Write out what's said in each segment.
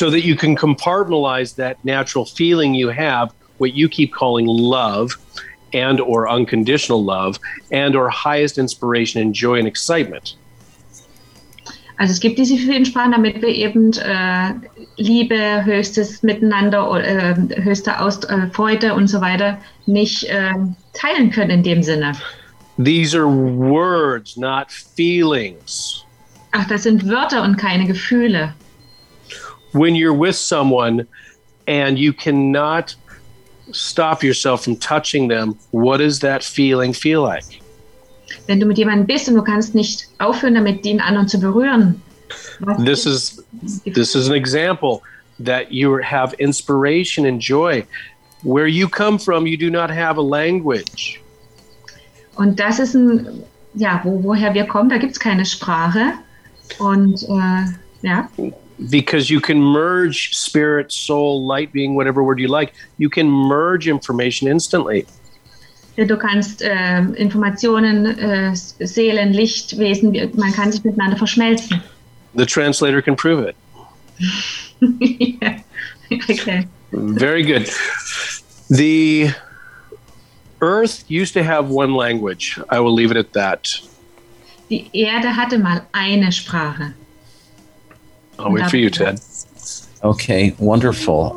so that you can compartmentalize that natural feeling you have, what you keep calling love and or unconditional love and or highest inspiration and joy and excitement. Also es gibt diese vielen Sprachen, damit wir eben Liebe, höchstes Miteinander, höchste Freude und so weiter nicht teilen können in dem Sinne. These are words, not feelings. Ach, das sind Wörter und keine Gefühle. When you're with someone and you cannot stop yourself from touching them, what does that feeling feel like? Wenn du mit jemandem bist und du kannst nicht aufhören, damit den anderen zu berühren. This is an example that you have inspiration and joy. Where you come from, you do not have a language. Und das ist woher wir kommen, da gibt es keine Sprache. Und Because you can merge spirit, soul, light being, whatever word you like, you can merge information instantly. Du kannst Informationen, Seelen, Lichtwesen, man kann sich miteinander verschmelzen. The translator can prove it. Yeah. Okay. Very good. The Earth used to have one language. I will leave it at that. Die Erde hatte mal eine Sprache. I'll wait for you, Ted. Okay, wonderful.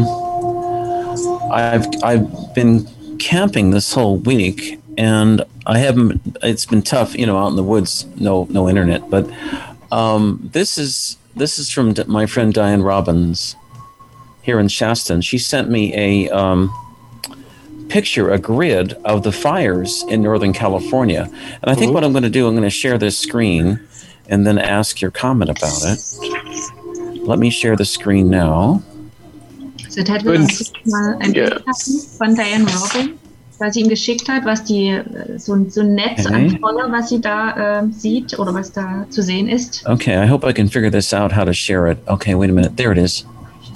I've been camping this whole week, and it's been tough, out in the woods, no internet, but this is from my friend Diane Robbins here in Shasta, and she sent me a picture, a grid of the fires in Northern California. And I think what I'm going to do, I'm going to share this screen and then ask your comment about it. Let me share the screen now. So Ted will uns mal ein Bild haben von Diane Robin, weil sie ihm geschickt hat, was die so ein Netz an Feuer, was sie da sieht oder was da zu sehen ist. Okay, I hope I can figure this out, how to share it. Okay, wait a minute. There it is.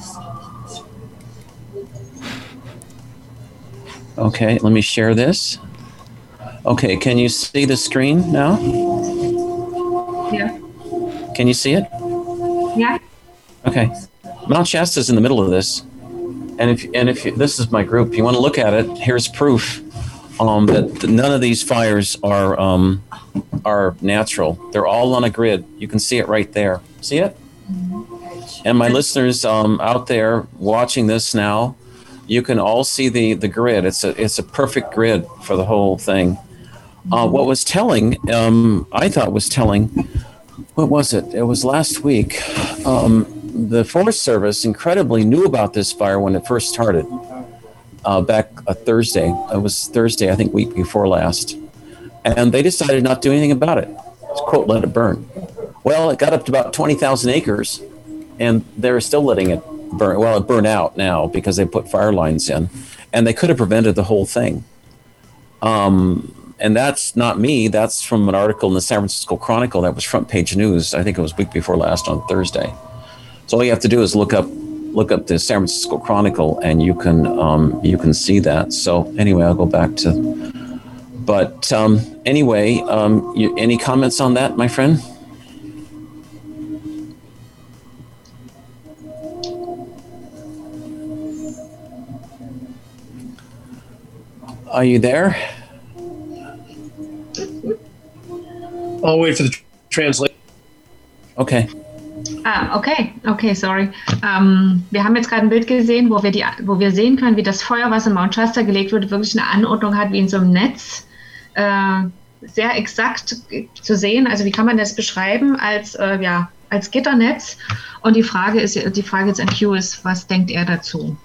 Okay, let me share this. Okay, can you see the screen now? Yeah. Can you see it? Yeah. Okay. Mount Shasta's in the middle of this. And if this is my group, you want to look at it, here's proof that none of these fires are natural. They're all on a grid. You can see it right there. See it? And my listeners out there watching this now, you can all see the grid. It's a perfect grid for the whole thing. What was telling, I thought was telling, what was it? It was last week. The Forest Service incredibly knew about this fire when it first started back Thursday. It was Thursday, I think, week before last. And they decided not to do anything about it. It's, quote, let it burn. Well, it got up to about 20,000 acres, and they're still letting it burn. Well, it burned out now because they put fire lines in, and they could have prevented the whole thing. And that's not me. That's from an article in the San Francisco Chronicle that was front page news. I think it was week before last on Thursday. So all you have to do is look up the San Francisco Chronicle, and you can see that. So anyway, I'll go back to. But anyway, any comments on that, my friend? Are you there? I'll wait for the translation. Okay. Okay, sorry. Wir haben jetzt gerade ein Bild gesehen, wo wir sehen können, wie das Feuer, was in Mount Shasta gelegt wurde, wirklich eine Anordnung hat wie in so einem Netz. Sehr exakt zu sehen. Also wie kann man das beschreiben als Gitternetz? Und die Frage jetzt an Hugh ist, was denkt er dazu?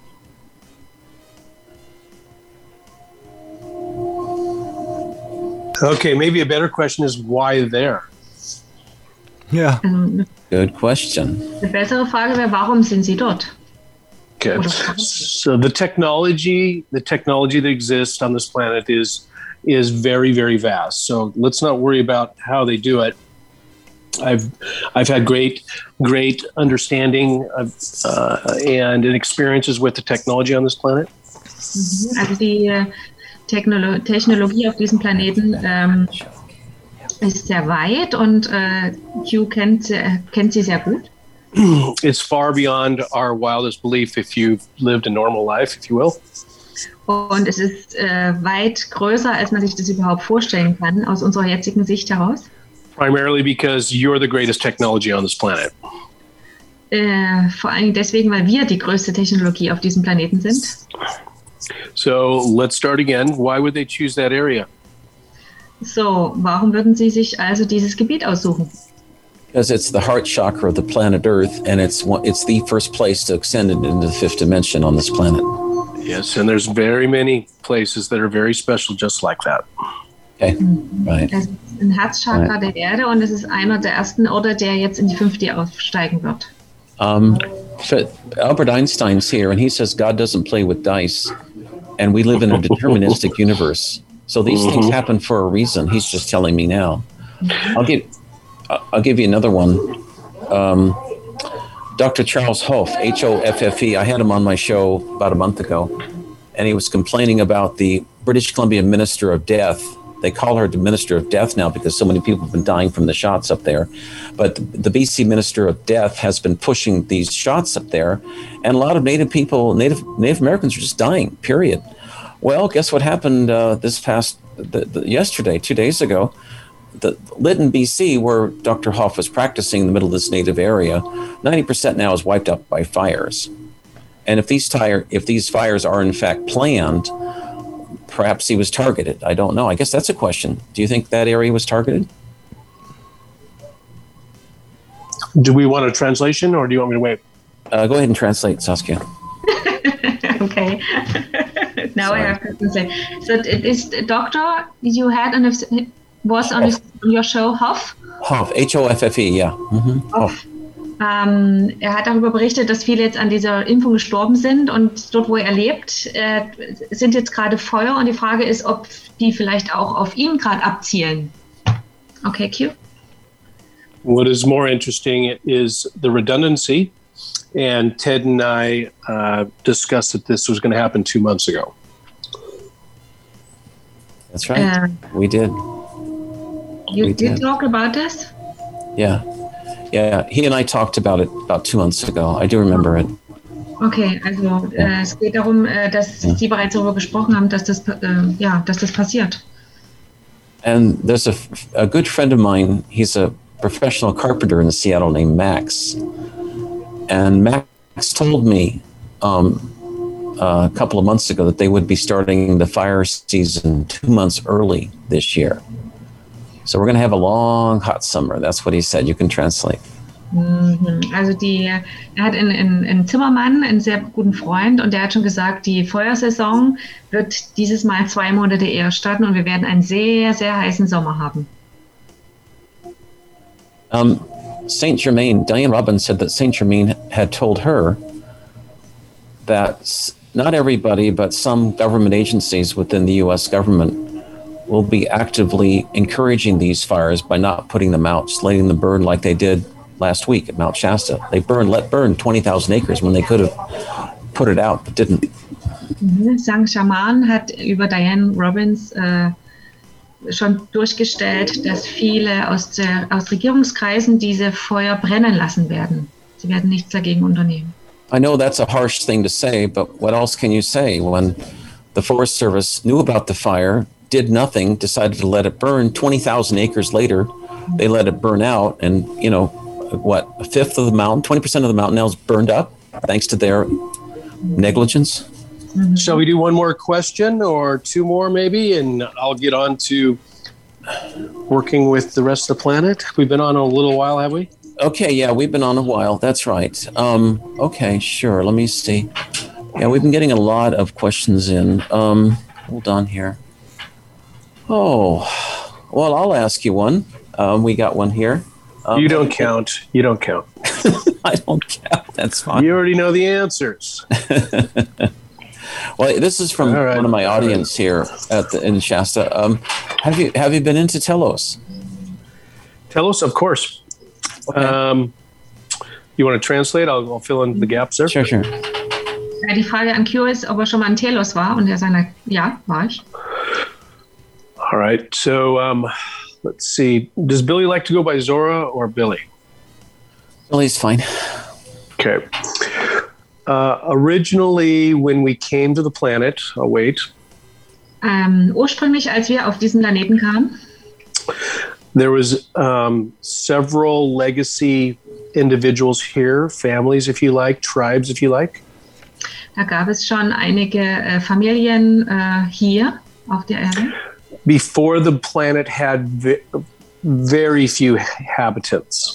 Okay, maybe a better question is why there? Yeah. Good question. Die bessere Frage wäre, warum sind sie dort? Good. So the technology that exists on this planet is very, very vast. So let's not worry about how they do it. I've had great understanding of, and experiences with the technology on this planet. Also die Technologie auf diesem Planeten ist sehr weit und Hugh kennt sie sehr gut. it's far beyond our wildest belief if you've lived a normal life, if you will. Und es ist weit größer, als man sich das überhaupt vorstellen kann, aus unserer jetzigen Sicht heraus. Primarily because you're the greatest technology on this planet. Vor allem deswegen, weil wir die größte Technologie auf diesem Planeten sind. So let's start again. Why would they choose that area? So, warum würden Sie sich also dieses Gebiet aussuchen? Because it's the heart chakra of the planet Earth, and it's the first place to extend it into the fifth dimension on this planet. Yes, and there's very many places that are very special just like that. Okay, right. Es ist ein Herzchakra der Erde und es ist einer der ersten Orte, der jetzt in die 5D aufsteigen wird. So Albert Einstein's here, and he says God doesn't play with dice, and we live in a deterministic universe. So these things happen for a reason. He's just telling me now. I'll give you another one. Dr. Charles Hoffe, Hoffe. I had him on my show about a month ago, and he was complaining about the British Columbia Minister of Death. They call her the Minister of Death now because so many people have been dying from the shots up there. But the BC Minister of Death has been pushing these shots up there, and a lot of Native people, Native Americans are just dying, period. Well, guess what happened yesterday, 2 days ago? The Lytton, BC, where Dr. Hoffe was practicing in the middle of this native area, 90% now is wiped out by fires. And if these fires are in fact planned, perhaps he was targeted. I don't know. I guess that's a question. Do you think that area was targeted? Do we want a translation, or do you want me to wait? Go ahead and translate, Saskia. Okay. Now Sorry. I have to say. So it is doctor you had was on your show, Hoffe? Hoffe, Hoffe, ja. Hoffe. Er hat darüber berichtet, dass viele jetzt an dieser Impfung gestorben sind und dort, wo er lebt, sind jetzt gerade Feuer und die Frage ist, ob die vielleicht auch auf ihn gerade abzielen. Okay, Q. What is more interesting is the redundancy, and Ted and I discussed that this was going to happen 2 months ago. That's right. We did. You did talk about this? Yeah. Yeah, he and I talked about it about 2 months ago. I do remember it. Okay, also es geht darum, dass Sie bereits darüber gesprochen haben, dass das passiert. And there's a good friend of mine. He's a professional carpenter in Seattle named Max. And Max told me a couple of months ago that they would be starting the fire season 2 months early this year. So we're going to have a long, hot summer. That's what he said. You can translate. Also er hat einen Zimmermann, einen sehr guten Freund, und der hat schon gesagt, die Feuersaison wird dieses Mal 2 Monate eher starten und wir werden einen sehr, sehr heißen Sommer haben. Saint Germain, Diane Robbins said that Saint Germain had told her that not everybody, but some government agencies within the U.S. government will be actively encouraging these fires by not putting them out, just letting them burn like they did last week at Mount Shasta. They let burn 20,000 acres when they could have put it out, but didn't. Saint Germain hat über Diane Robbins schon durchgestellt, dass viele aus Regierungskreisen diese Feuer brennen lassen werden. Sie werden nichts dagegen unternehmen. I know that's a harsh thing to say, but what else can you say when the Forest Service knew about the fire, did nothing, decided to let it burn? 20,000 acres later, they let it burn out, and a fifth of the mountain, 20% of the mountain now is burned up thanks to their negligence. Mm-hmm. Shall we do one more question or 2 more maybe, and I'll get on to working with the rest of the planet? We've been on a little while, have we? Okay, yeah, we've been on a while. That's right. Okay, sure. Let me see. Yeah, we've been getting a lot of questions in. Hold on here. Oh, well, I'll ask you one. We got one here. You don't count. You don't count. I don't count. That's fine. You already know the answers. Well, this is from one of my audience here in Shasta. Have you been into Telos? Telos, of course. Okay. You want to translate? I'll fill in the gaps there. Sure. Ja, die Frage an Q ist, ob er schon mal in Telos war, und er sagt, ja, war ich. All right. So let's see. Does Billy like to go by Zora or Billy? Billy's fine. Okay. Originally, when we came to the planet, Ursprünglich, als wir auf diesen Planeten kamen, there was several legacy individuals here, families, if you like, tribes, if you like. da gab es schon einige Familien hier auf der Erde. Before the planet had very few inhabitants.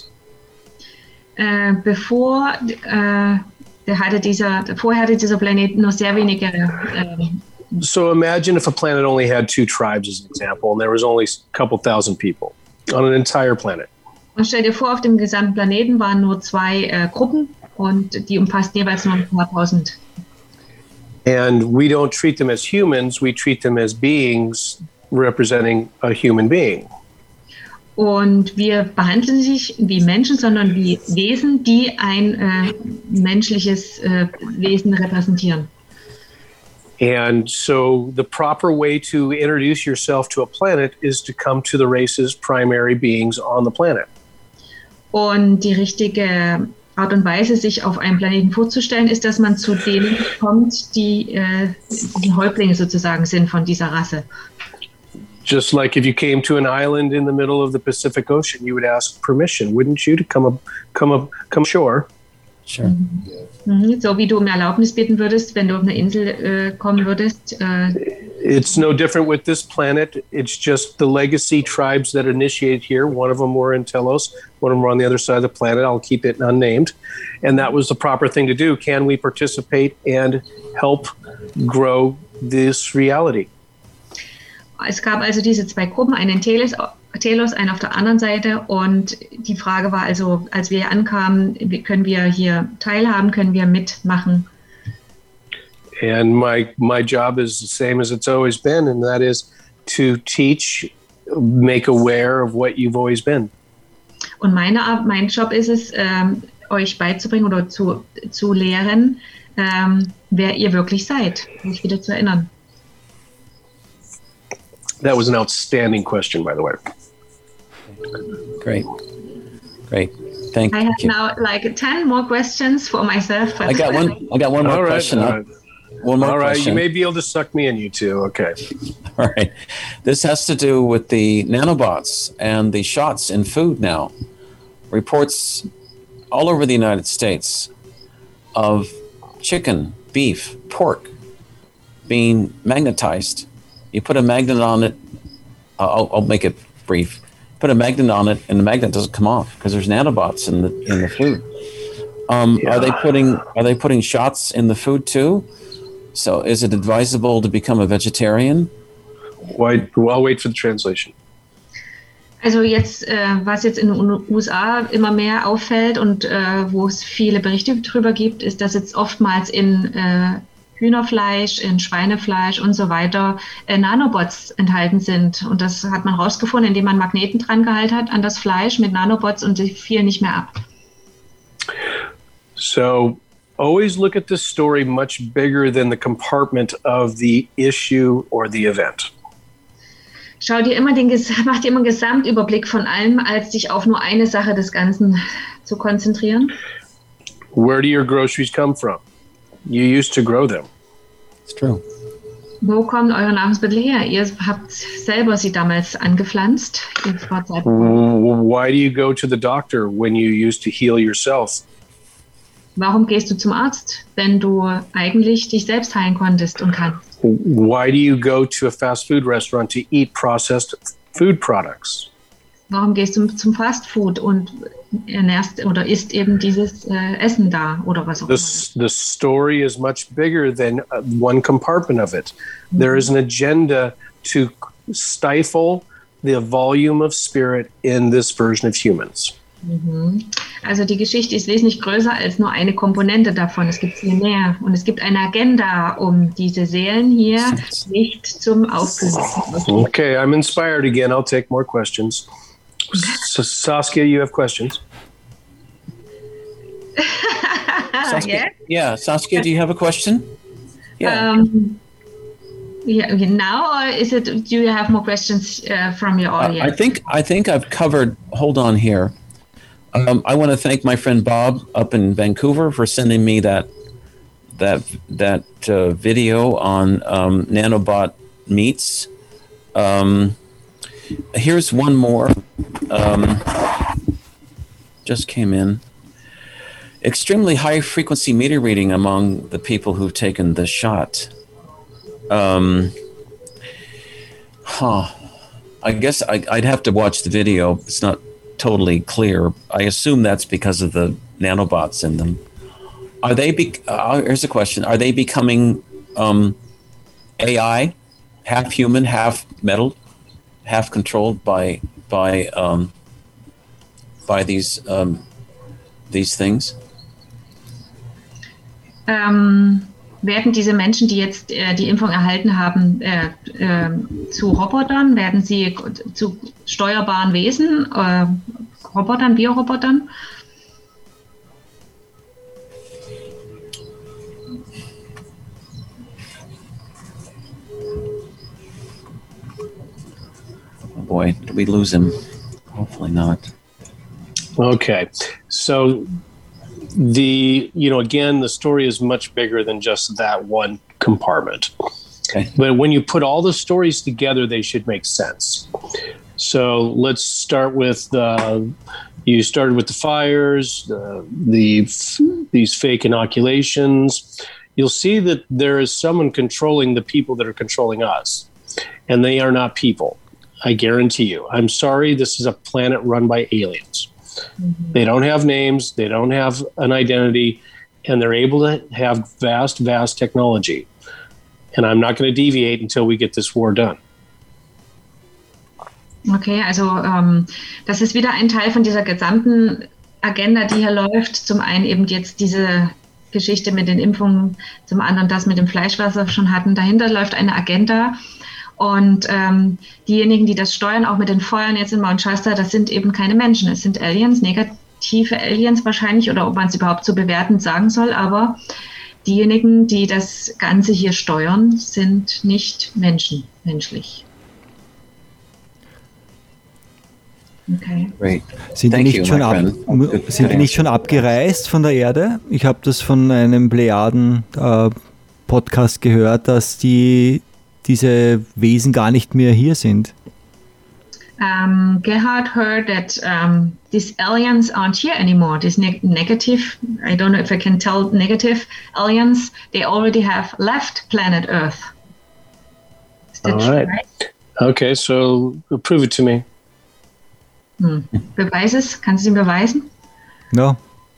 Vorher hatte dieser Planet nur sehr wenige. So imagine if a planet only had 2 tribes as an example, and there was only a couple thousand people on an entire planet. Und stell dir vor, auf dem gesamten Planeten waren nur 2 Gruppen und die umfassten jeweils nur ein paar tausend. And we don't treat them as humans, we treat them as beings representing a human being. Und wir behandeln sie nicht wie Menschen, sondern wie Wesen, die ein menschliches Wesen repräsentieren. And so the proper way to introduce yourself to a planet is to come to the race's primary beings on the planet. Und die richtige Art und Weise, sich auf einem Planeten vorzustellen, ist, dass man zu denen kommt, die Häuptlinge sozusagen sind von dieser Rasse. Just like if you came to an island in the middle of the Pacific Ocean, you would ask permission, wouldn't you, to come ashore? Sure. So wie du um Erlaubnis bitten würdest, wenn du auf eine Insel kommen würdest. It's no different with this planet. It's just the legacy tribes that initiated here. One of them were in Telos. One of them were on the other side of the planet. I'll keep it unnamed. And that was the proper thing to do. Can we participate and help grow this reality? Es gab also diese 2 Gruppen, einen in Telos, einen auf der anderen Seite. Und die Frage war also, als wir hier ankamen, können wir hier teilhaben, können wir mitmachen? And my job is the same as it's always been, and that is to teach, make aware of what you've always been. Und mein Job ist es, euch beizubringen oder zu lehren, wer ihr wirklich seid, euch wieder zu erinnern. That was an outstanding question, by the way. Great. Thank you. I have now like 10 more questions for myself. I got one more question. One more All right, question. you may be able to suck me in, you two. Okay. All right. This has to do with the nanobots and the shots in food now. Reports all over the United States of chicken, beef, pork being magnetized. You put a magnet on it. I'll make it brief. Put a magnet on it, and the magnet doesn't come off because there's nanobots in the food. Are they putting shots in the food too? So is it advisable to become a vegetarian? I'll wait for the translation. Also jetzt, was jetzt in den USA immer mehr auffällt und wo es viele Berichte drüber gibt, ist, dass jetzt oftmals in Hühnerfleisch, in Schweinefleisch und so weiter Nanobots enthalten sind. Und das hat man rausgefunden, indem man Magneten dran gehalten hat an das Fleisch mit Nanobots und sie fielen nicht mehr ab. So always look at this story much bigger than the compartment of the issue or the event. Mach dir immer einen Gesamtüberblick von allem, als dich auf nur eine Sache des Ganzen zu konzentrieren. Where do your groceries come from? You used to grow them. It's true. Wo kommen eure Nahrungsmittel her? Ihr habt selber sie damals angepflanzt. Why do you go to the doctor when you used to heal yourself? Warum gehst du zum Arzt, wenn du eigentlich dich selbst heilen konntest und kannst? Why do you go to a fast food restaurant to eat processed food products? Warum gehst du zum Fast Food und ernährst oder isst eben dieses Essen da oder was auch immer? The story is much bigger than one compartment of it. There is an agenda to stifle the volume of spirit in this version of humans. Also die Geschichte ist wesentlich größer als nur eine Komponente davon. Es gibt viel mehr. Und es gibt eine Agenda, um diese Seelen hier nicht zum Aufblühen zu bringen. Okay, I'm inspired again. I'll take more questions. So, Saskia, you have questions? Saskia, yeah, Saskia, do you have a question? Yeah. Now, or do you have more questions from your audience? I think I've covered. Hold on here. I want to thank my friend Bob up in Vancouver for sending me that video on nanobot meats. Here's one more. Just came in. Extremely high frequency meter reading among the people who've taken the shot. I guess I'd have to watch the video. It's not totally clear. I assume that's because of the nanobots in them. Are they? Here's a question: are they becoming AI, half human, half metal, half controlled by these things? Werden diese Menschen, die jetzt die Impfung erhalten haben, zu Robotern? Werden sie zu steuerbaren Wesen, Robotern, Biorobotern? Oh boy, did we lose him? Hopefully not. Okay, so again, the story is much bigger than just that one compartment. Okay. But when you put all the stories together, they should make sense. So let's start with you started with the fires, these fake inoculations. You'll see that there is someone controlling the people that are controlling us, and they are not people. I guarantee you. I'm sorry, this is a planet run by aliens. Mm-hmm. They don't have names, they don't have an identity, and they're able to have vast, vast technology. And I'm not going to deviate until we get this war done. Okay, also das ist wieder ein Teil von dieser gesamten Agenda, die hier läuft. Zum einen eben jetzt diese Geschichte mit den Impfungen, zum anderen das mit dem Fleisch, was wir schon hatten. Dahinter läuft eine Agenda. Und diejenigen, die das steuern, auch mit den Feuern jetzt in Mount Shasta, das sind eben keine Menschen. Es sind Aliens, negative Aliens wahrscheinlich, oder ob man es überhaupt so bewertend sagen soll. Aber diejenigen, die das Ganze hier steuern, sind nicht menschlich. Okay. Great. Sind die nicht schon abgereist von der Erde? Ich habe das von einem Plejaden-Podcast gehört, dass diese Wesen gar nicht mehr hier sind. Gerhard heard that these aliens aren't here anymore. These negative, I don't know if I can tell, negative aliens, they already have left planet Earth. Is that all right? Okay, so prove it to me. Beweis es? Kannst du es ihm beweisen? No.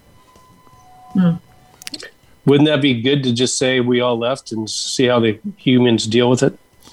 Wouldn't that be good to just say we all left and see how the humans deal with it?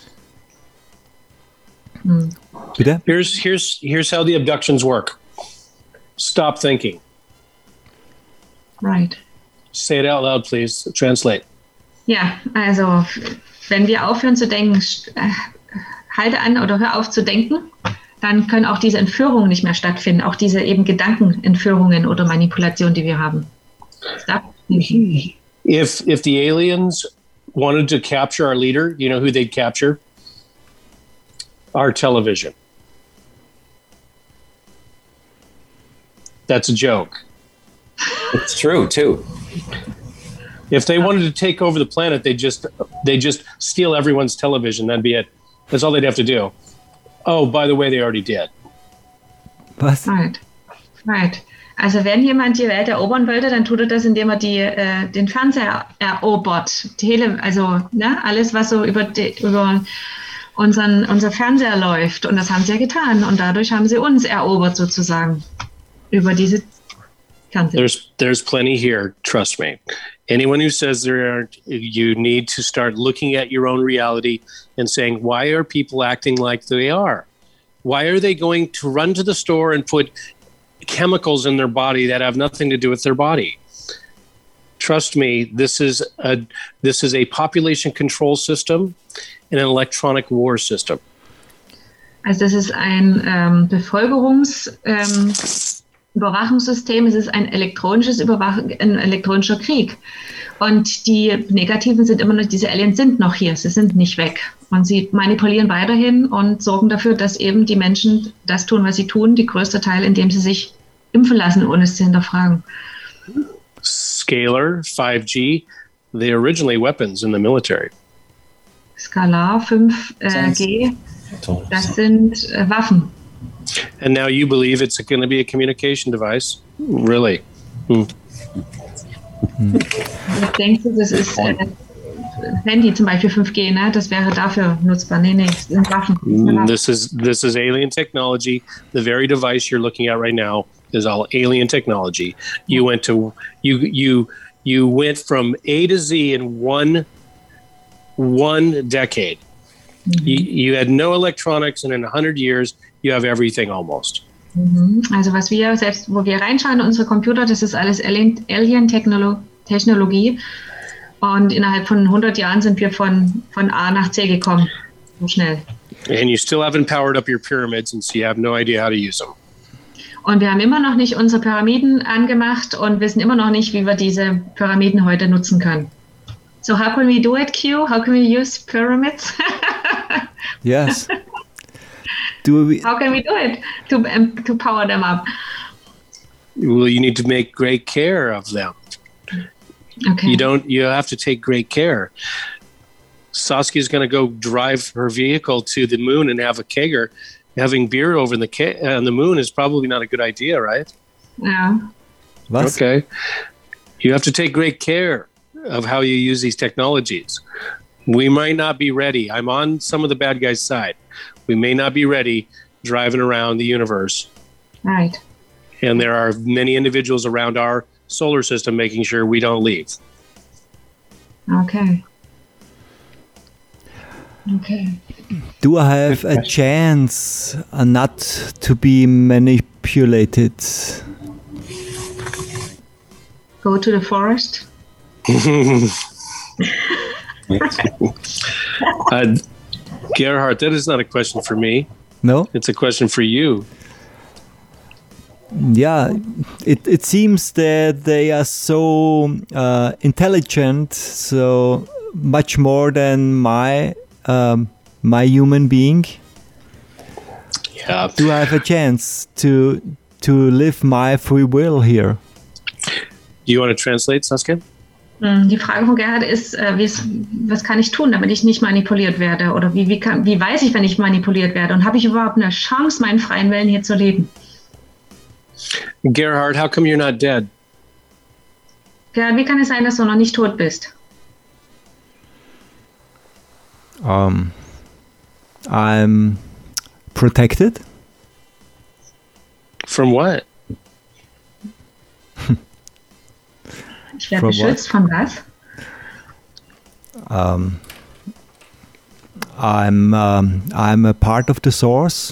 Bitte? Here's how the abductions work. Stop thinking. Right. Say it out loud, please. Translate. Ja, also wenn wir aufhören zu denken, halte an oder hör auf zu denken, dann können auch diese Entführungen nicht mehr stattfinden, auch diese eben Gedankenentführungen oder Manipulationen, die wir haben. Stop thinking. If the aliens wanted to capture our leader, you know who they'd capture? Our television. That's a joke. It's true too. If they wanted to take over the planet, they just steal everyone's television. That'd be it. That's all they'd have to do. Oh, by the way, they already did. Was? Right. Also wenn jemand die Welt erobern wollte, dann tut er das, indem er den Fernseher erobert. Alles, was so über unser Fernseher läuft. Und das haben sie ja getan. Und dadurch haben sie uns erobert sozusagen. Über diese Fernseher. There's plenty here, trust me. Anyone who says there aren't, you need to start looking at your own reality and saying, why are people acting like they are? Why are they going to run to the store and put chemicals in their body that have nothing to do with their body? Trust me, this is a population control system and an electronic war system. Also das ist ein Überwachungssystem, es ist ein elektronischer Krieg. Und die Negativen sind immer noch, diese Aliens sind noch hier, sie sind nicht weg. Und sie manipulieren weiterhin und sorgen dafür, dass eben die Menschen das tun, was sie tun, die größte Teil, indem sie sich impfen lassen, ohne es zu hinterfragen. Scalar, 5G, they're originally weapons in the military. Skalar 5G, das sind Waffen. And now you believe it's going to be a communication device? Really? Jetzt denkst du, das ist Handy, zum Beispiel 5G, ne? Das wäre dafür nutzbar. Nee, das sind Waffen. This is alien technology. The very device you're looking at right now is all alien technology. You went from A to Z in one decade. You had no electronics, and in 100 years, you have everything almost. Also was wir, selbst wo wir reinschauen in unsere Computer, das ist alles Alien-Technologie. Und innerhalb von 100 Jahren sind wir von A nach C gekommen. So schnell. And you still haven't powered up your pyramids, and so you have no idea how to use them. Und wir haben immer noch nicht unsere Pyramiden angemacht und wissen immer noch nicht, wie wir diese Pyramiden heute nutzen können. So how can we do it, Q? How can we use pyramids? Yes. How can we do it to power them up? Well, you need to make great care of them. Okay. You have to take great care. Saskia's going to go drive her vehicle to the moon and have a kegger. Having beer over on the moon is probably not a good idea, right? Yeah. Was? Okay. You have to take great care of how you use these technologies. We might not be ready. I'm on some of the bad guys' side. We may not be ready driving around the universe. Right. And there are many individuals around our solar system making sure we don't leave. Okay. Okay. Do I have a chance not to be manipulated? Go to the forest. Gerhard, that is not a question for me. No? It's a question for you. Yeah, it seems that they are so intelligent, so much more than my human being. Yeah. Do I have a chance to live my free will here? Do you want to translate, Saskia? Die Frage von Gerhard ist, was kann ich tun, damit ich nicht manipuliert werde? Oder wie weiß ich, wenn ich manipuliert werde? Und habe ich überhaupt eine Chance, meinen freien Willen hier zu leben? Gerhard, how come you're not dead? Gerhard, wie kann es sein, dass du noch nicht tot bist? I'm protected. From what? Ich werde beschützt von was? I'm a part of the source.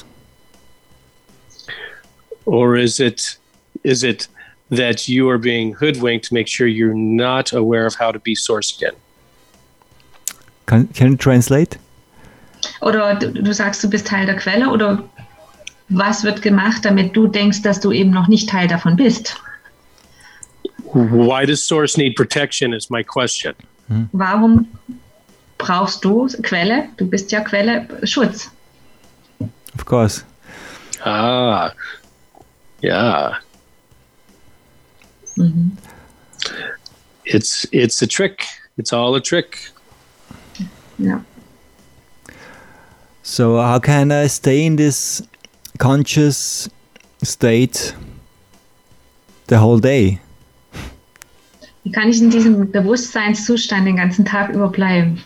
Or is it that you are being hoodwinked to make sure you're not aware of how to be source again? Can you translate? Oder du sagst, du bist Teil der Quelle, oder was wird gemacht, damit du denkst, dass du eben noch nicht Teil davon bist? Why does source need protection is my question. Warum brauchst du Quelle? Du bist ja Quelle, Schutz. Of course. Yeah. Mhm. It's a trick. It's all a trick. Ja. So how can I stay in this conscious state the whole day? Wie kann ich in diesem Bewusstseinszustand den ganzen Tag über bleiben?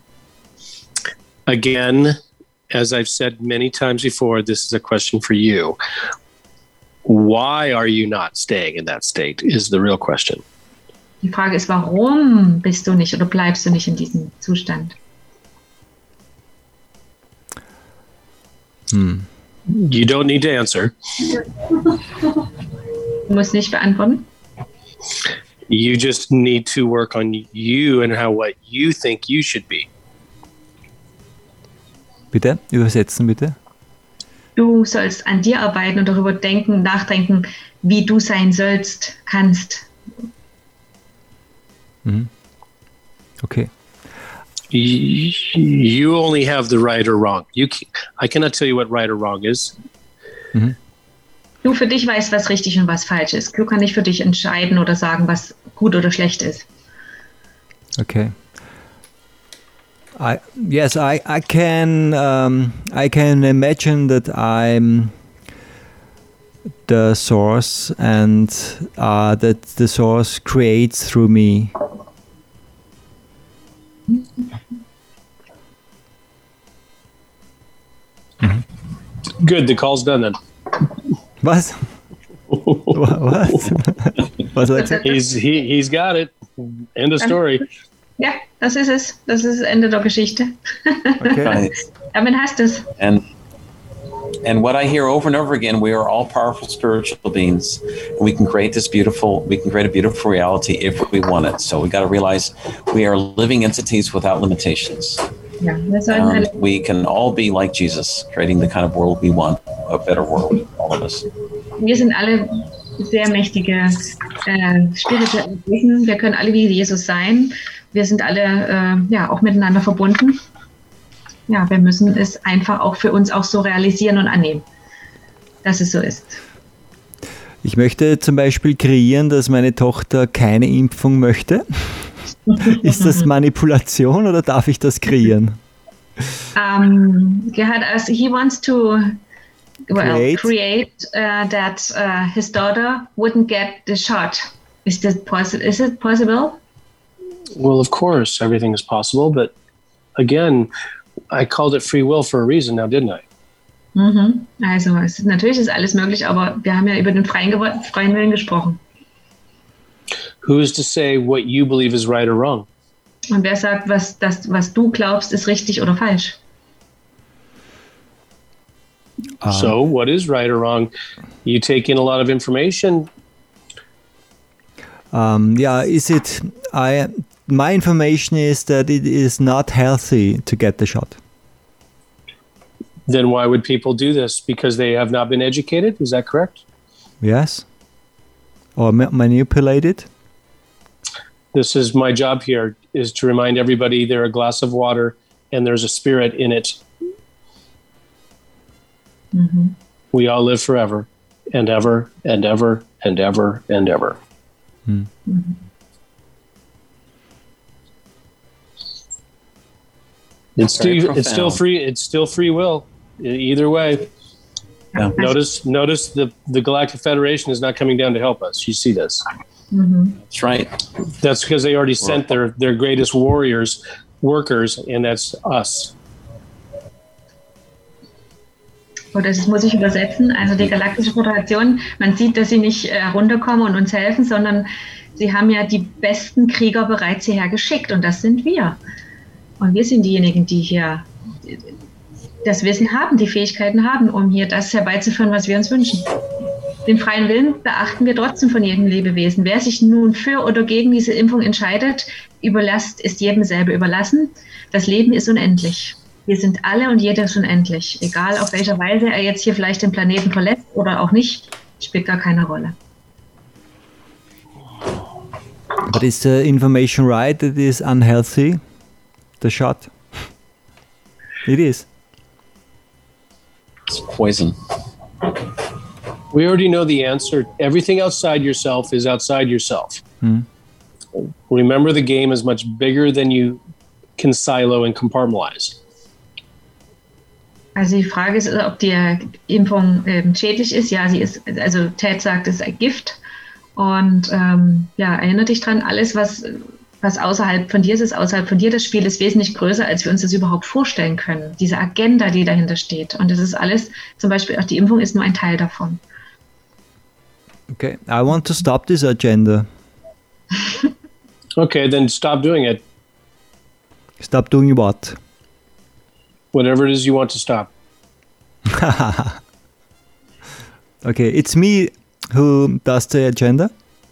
Again, as I've said many times before, this is a question for you. Why are you not staying in that state is the real question. Die Frage ist, warum bist du nicht oder bleibst du nicht in diesem Zustand? You don't need to answer. Du musst nicht beantworten. You just need to work on you and what you think you should be. Bitte, übersetzen bitte. Du sollst an dir arbeiten und darüber nachdenken, wie du sein sollst, kannst. Okay. You only have the right or wrong. I cannot tell you what right or wrong is. Du für dich weißt, was richtig und was falsch ist. Du kannst nicht für dich entscheiden oder sagen, was gut oder schlecht ist. Okay. I can imagine that I'm the source and that the source creates through me. Good, the call's done then. Was? What? What's that? He's got it. End of story. Ja, das ist es. Das ist das Ende der Geschichte. Okay. Right. Damit hast du es. And what I hear over and over again, we are all powerful spiritual beings. And we can create a beautiful reality if we want it. So we got to realize we are living entities without limitations. Ja, wir sollten alle, We can all be like Jesus, creating the kind of world we want, a better world, all of us. wir sind alle sehr mächtige spirituelle Wesen. Wir können alle wie Jesus sein. Wir sind alle auch miteinander verbunden. Ja, wir müssen es einfach auch für uns auch so realisieren und annehmen, dass es so ist. Ich möchte zum Beispiel kreieren, dass meine Tochter keine Impfung möchte. Ist das Manipulation oder darf ich das kreieren? Gerhard, he wants to create that his daughter wouldn't get the shot. Is it possible? Well, of course, everything is possible, but again, I called it free will for a reason now, didn't I? Mhm. Also, natürlich ist alles möglich, aber wir haben ja über den freien Willen gesprochen. Who is to say what you believe is right or wrong? Und wer sagt, was du glaubst, ist richtig oder falsch? So, what is right or wrong? You take in a lot of information. My information is that it is not healthy to get the shot. Then why would people do this? Because they have not been educated? Is that correct? Yes? Or manipulated? This is my job here, is to remind everybody they're a glass of water and there's a spirit in it. Mhm. We all live forever and ever and ever and ever and ever. Mhm. It's still free. It's still free will. Either way. Yeah. Notice the Galactic Federation is not coming down to help us. You see this? Mhm. That's right. That's because they already sent their greatest workers, and that's us. Und das muss ich übersetzen. Also die Galaktische Föderation, man sieht, dass sie nicht runterkommen und uns helfen, sondern sie haben ja die besten Krieger bereits hierher geschickt und das sind wir. Und wir sind diejenigen, die hier das Wissen haben, die Fähigkeiten haben, um hier das herbeizuführen, was wir uns wünschen. Den freien Willen beachten wir trotzdem von jedem Lebewesen. Wer sich nun für oder gegen diese Impfung entscheidet, ist jedem selber überlassen. Das Leben ist unendlich. Wir sind alle und jeder ist unendlich. Egal auf welcher Weise er jetzt hier vielleicht den Planeten verlässt oder auch nicht, spielt gar keine Rolle. But is the information right that it is unhealthy? The shot? It is. It's poison. We already know the answer. Everything outside yourself is outside yourself. Remember, the game is much bigger than you can silo and compartmentalize. Also die Frage ist, ob die Impfung schädlich ist. Ja, sie ist. Also Ted sagt, es ist ein Gift. Und erinnere dich dran, alles, was außerhalb von dir ist außerhalb von dir. Das Spiel ist wesentlich größer, als wir uns das überhaupt vorstellen können. Diese Agenda, die dahinter steht. Und das ist alles, zum Beispiel auch die Impfung ist nur ein Teil davon. Okay, I want to stop this agenda. Okay, then stop doing it. Stop doing what? Whatever it is you want to stop. Okay, it's me who does the agenda?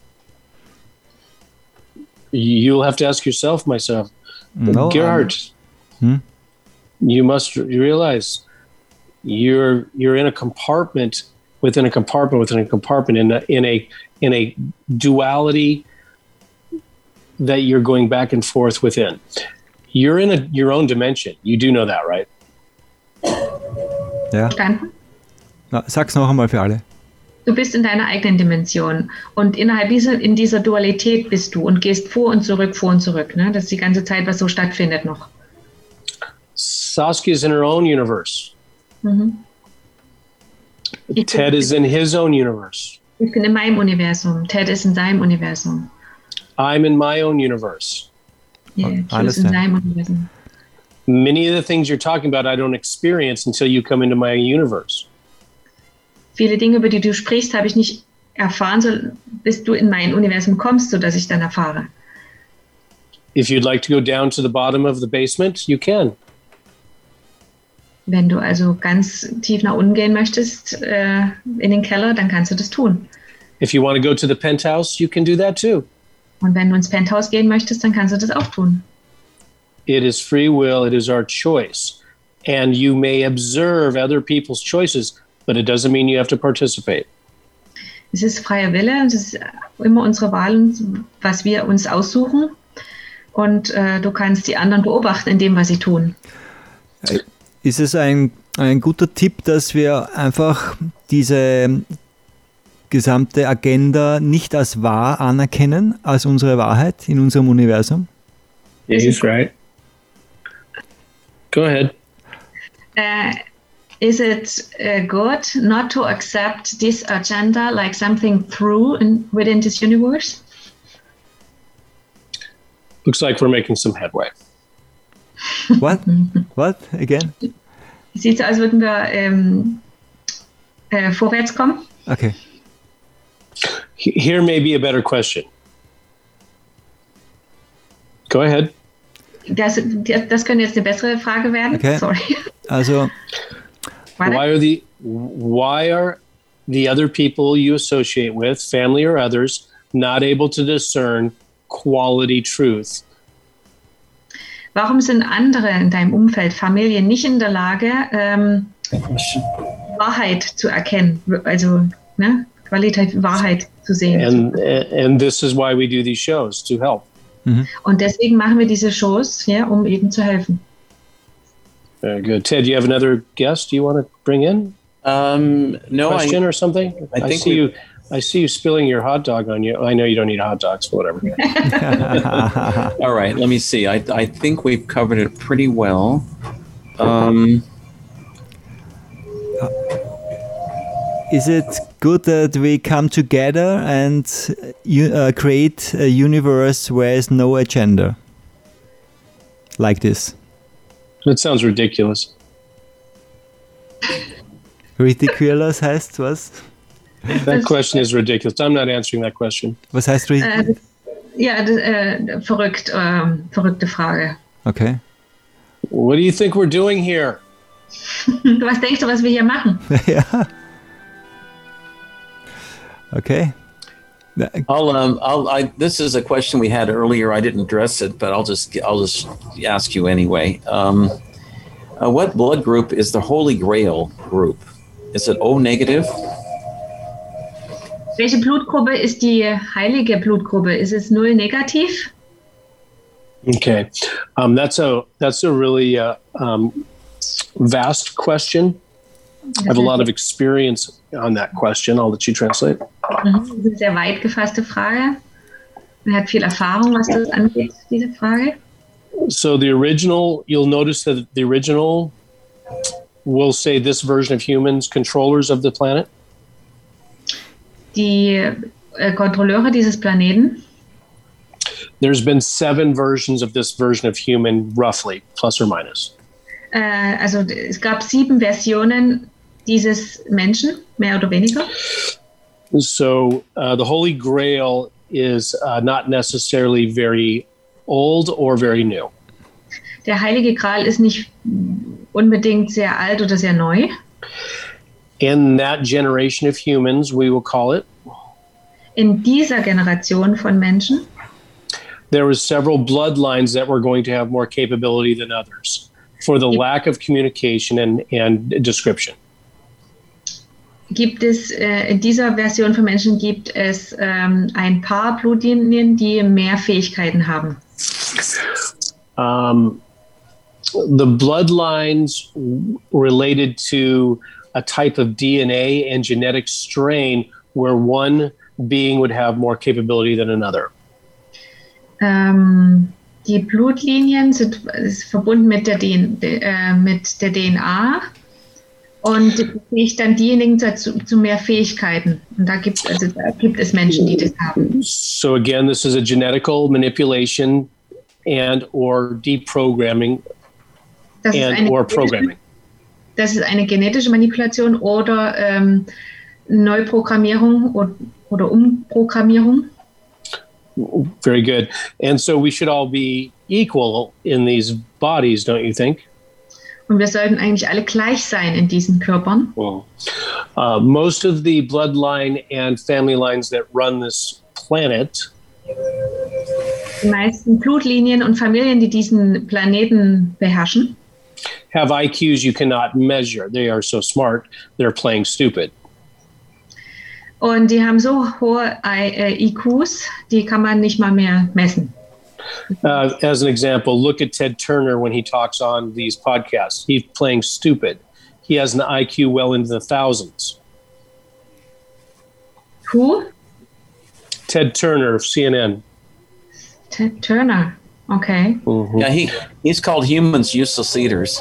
You'll have to ask yourself, myself. No, Gerhard, you must realize you're in a compartment within a compartment within a compartment in a duality that you're going back and forth within. You're in your own dimension. You do know that, right? Ja. Verstanden? Na, sag's noch einmal für alle. Du bist in deiner eigenen Dimension und in dieser Dualität bist du und gehst vor und zurück, ne? Das ist die ganze Zeit, was so stattfindet noch. Saskia is in her own universe. Mhm. Ted is in his own universe. Ich bin in meinem Universum. Ted ist in seinem Universum. I'm in my own universe. Yeah, Q ist in seinem Universum. Many of the things you're talking about I don't experience until you come into my universe. Viele Dinge, über die du sprichst, habe ich nicht erfahren, bis du in mein Universum kommst, sodass ich dann erfahre. If you'd like to go down to the bottom of the basement, you can. Wenn du also ganz tief nach unten gehen möchtest, in den Keller, dann kannst du das tun. If you want to go to the penthouse, you can do that too. Und wenn du ins Penthouse gehen möchtest, dann kannst du das auch tun. It is free will, it is our choice. And you may observe other people's choices, but it doesn't mean you have to participate. Es ist freier Wille, es ist immer unsere Wahl, was wir uns aussuchen. Und du kannst die anderen beobachten in dem, was sie tun. Ist es ein guter Tipp, dass wir einfach diese gesamte Agenda nicht als wahr anerkennen, als unsere Wahrheit in unserem Universum? Yeah, he's right. Go ahead. Is it good not to accept this agenda like something true within this universe? Looks like we're making some headway. What? What? Again? Sieht so, als würden wir vorwärts kommen. Okay. Here may be a better question. Go ahead. Das könnte jetzt eine bessere Frage werden. Okay. Sorry. Also, why are the other people you associate with, family or others, not able to discern quality truth? Warum sind andere in deinem Umfeld, Familie, nicht in der Lage, Wahrheit zu erkennen? Also Qualität, Wahrheit zu sehen. And this is why we do these shows, to help. Und deswegen machen wir diese Shows, ja, um eben zu helfen. Very good. Ted, do you have another guest you want to bring in? No, question or something? I see you spilling your hot dog on you. I know you don't eat hot dogs, but whatever. All right, let me see. I think we've covered it pretty well. Is it good that we come together and create a universe where there's no agenda? Like this. That sounds ridiculous. Ridiculous heißt was? That question is ridiculous. I'm not answering that question. Was heißt ridiculous? Verrückte Frage. Okay. What do you think we're doing here? Was denkst du, was wir hier machen? Ja. Okay. This is a question we had earlier. I didn't address it, but I'll just ask you anyway. What blood group is the Holy Grail group? Is it O negative? Welche Blutgruppe ist die heilige Blutgruppe? Ist es 0 negativ? Okay, that's a really vast question. I have a lot of experience on that question. I'll let you translate. Das ist eine sehr weit gefasste Frage. Man hat viel Erfahrung, was das angeht, diese Frage. So the original, you'll notice that the original will say this version of humans, controllers of the planet. Die Kontrolleure dieses Planeten. There's been 7 versions of this version of human, roughly, plus or minus. Also es gab 7 Versionen dieses Menschen, mehr oder weniger. So the Holy Grail is not necessarily very old or very new. Der Heilige Gral ist nicht unbedingt sehr alt oder sehr neu. In that generation of humans, we will call it. In dieser Generation von Menschen. There were several bloodlines that were going to have more capability than others for the lack of communication and description. Gibt es in dieser Version von Menschen gibt es ein paar Blutlinien, die mehr Fähigkeiten haben. The bloodlines related to a type of DNA and genetic strain where one being would have more capability than another? Die Blutlinien sind verbunden mit der DNA und befähigt dann diejenigen zu mehr Fähigkeiten. Und da gibt es Menschen, die das haben. So again, this is a genetical manipulation and or deprogramming or programming. Das ist eine genetische Manipulation oder Neuprogrammierung oder Umprogrammierung. Very good. And so we should all be equal in these bodies, don't you think? Und wir sollten eigentlich alle gleich sein in diesen Körpern. Well, most of the bloodline and family lines that run this planet Die meisten Blutlinien und Familien, die diesen Planeten beherrschen, have IQs you cannot measure. They are so smart, they're playing stupid. und die haben so hohe IQs, die kann man nicht mal mehr messen. As an example, look at Ted Turner when he talks on these podcasts. He's playing stupid. He has an IQ well into the thousands. Who? Ted Turner of CNN. Ted Turner. Okay. Mm-hmm. Yeah, he's called humans useless eaters.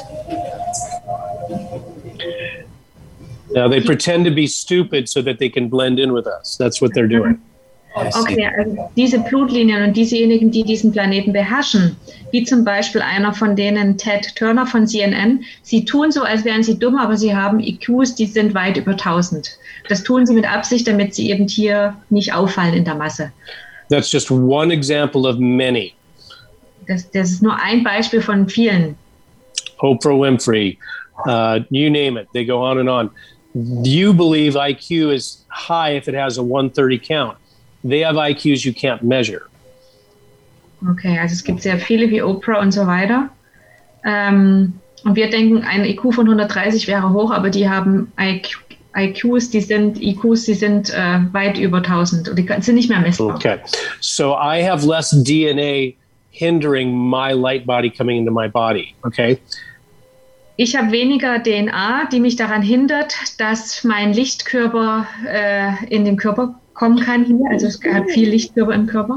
Now they pretend to be stupid so that they can blend in with us. That's what they're doing. Okay, also diese Blutlinien und diesejenigen, die diesen Planeten beherrschen, wie zum Beispiel einer von denen, Ted Turner von CNN, sie tun so, als wären sie dumm, aber sie haben IQs, die sind weit über 1000. Das tun sie mit Absicht, damit sie eben hier nicht auffallen in der Masse. That's just one example of many. Das ist nur ein Beispiel von vielen. Oprah Winfrey, you name it. They go on and on. You believe IQ is high if it has a 130 count. They have IQs you can't measure. Okay, also es gibt sehr viele wie Oprah und so weiter. Und wir denken, ein IQ von 130 wäre hoch, aber die haben IQs, die sind weit über 1000 und die sind nicht mehr messbar. Okay, so I have less DNA hindering my light body coming into my body, okay? Ich habe weniger DNA, die mich daran hindert, dass mein Lichtkörper in den Körper kommen kann hier. Also es hat viel Lichtkörper im Körper.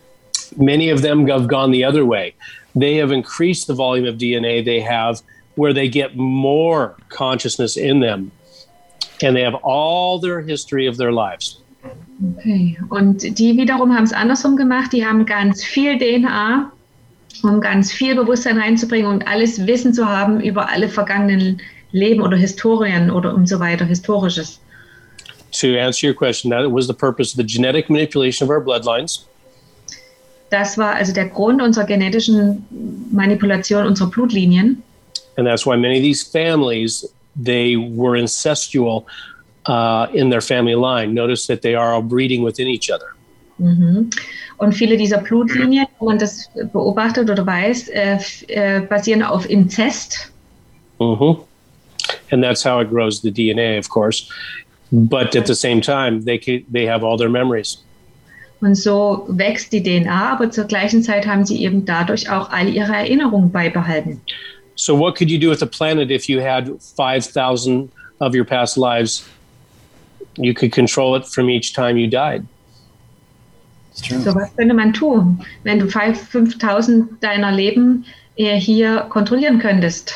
Many of them have gone the other way. They have increased the volume of DNA they have where they get more consciousness in them. And they have all their history of their lives. Okay, und die wiederum haben es andersrum gemacht. Die haben ganz viel DNA, um ganz viel Bewusstsein reinzubringen und alles Wissen zu haben über alle vergangenen Leben oder Historien oder und so weiter, Historisches. To answer your question, that was the purpose of the genetic manipulation of our bloodlines. Das war also der Grund unserer genetischen Manipulation unserer Blutlinien. And that's why many of these families, they were incestual in their family line. Notice that they are all breeding within each other. Mhm. Und viele dieser Blutlinien, wenn man das beobachtet oder weiß, basieren auf Inzest. Mm-hmm. And that's how it grows the DNA, of course. But at the same time, they have all their memories. Und so wächst die DNA, aber zur gleichen Zeit haben sie eben dadurch auch all ihre Erinnerungen beibehalten. So what could you do with the planet if you had 5,000 of your past lives? You could control it from each time you died. So was könnte man tun, wenn du 5.000 deiner Leben hier kontrollieren könntest?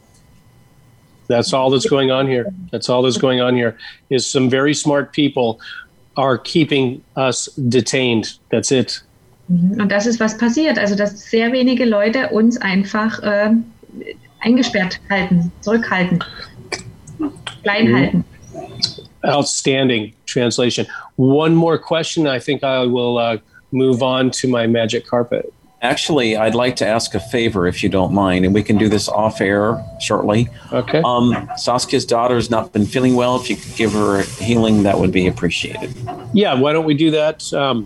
That's all that's going on here. That's all that's going on here is some very smart people are keeping us detained. That's it. Und das ist, was passiert. Also, dass sehr wenige Leute uns einfach eingesperrt halten, zurückhalten, klein halten. Outstanding translation. One more question. I think I will move on to my magic carpet. Actually, I'd like to ask a favor, if you don't mind, and we can do this off air shortly. Okay. Saskia's daughter's not been feeling well. If you could give her healing, that would be appreciated. Yeah, why don't we do that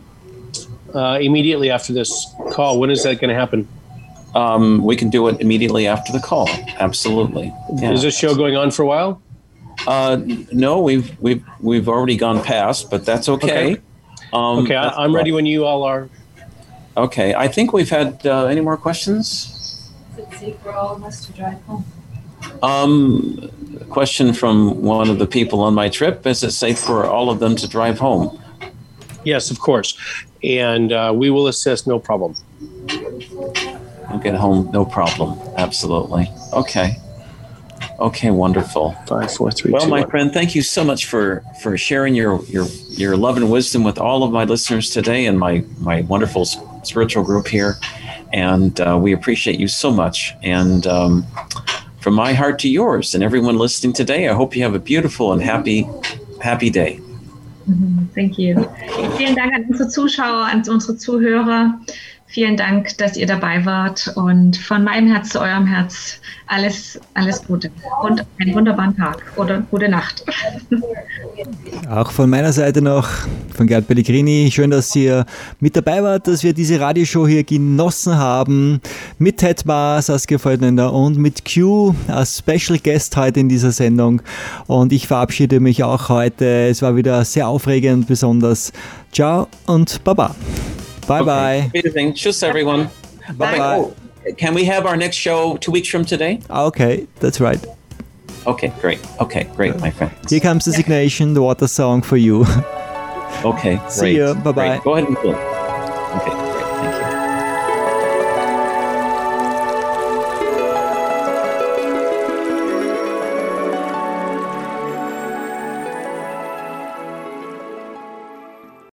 immediately after this call? When is that going to happen? We can do it immediately after the call. Absolutely. Yeah. Is this show going on for a while? No, we've already gone past, but that's okay. Okay, I'm ready when you all are. Okay, I think we've had any more questions? Is it safe for all of us to drive home? Question from one of the people on my trip: is it safe for all of them to drive home? Yes, of course, and we will assist. No problem. I'll get home, no problem. Absolutely. Okay. Okay, wonderful. 5, 4, 3, well, 2, my 1. friend, thank you so much for sharing your love and wisdom with all of my listeners today and my wonderful spiritual group here. And we appreciate you so much. And from my heart to yours and everyone listening today, I hope you have a beautiful and happy day. Thank you. Vielen Dank an unsere Zuschauer, an unsere Zuhörer. Vielen Dank, dass ihr dabei wart. Und von meinem Herz zu eurem Herz alles Gute und einen wunderbaren Tag oder gute Nacht. Auch von meiner Seite noch, von Gerd Pellegrini, schön, dass ihr mit dabei wart, dass wir diese Radioshow hier genossen haben. Mit Ted Ma, Saskia Voigtländer und mit Q als Special Guest heute in dieser Sendung. Und ich verabschiede mich auch heute. Es war wieder sehr aufregend, besonders. Ciao und Baba. Bye-bye. Okay. Tschüss, everyone. Bye-bye. Oh, can we have our next show 2 weeks from today? Okay, that's right. Okay, great. Okay, great, my friend. Here comes the Signation, the water song for you. Okay, great. See you. Bye-bye. Great. Go ahead and play. Okay, great. Thank you.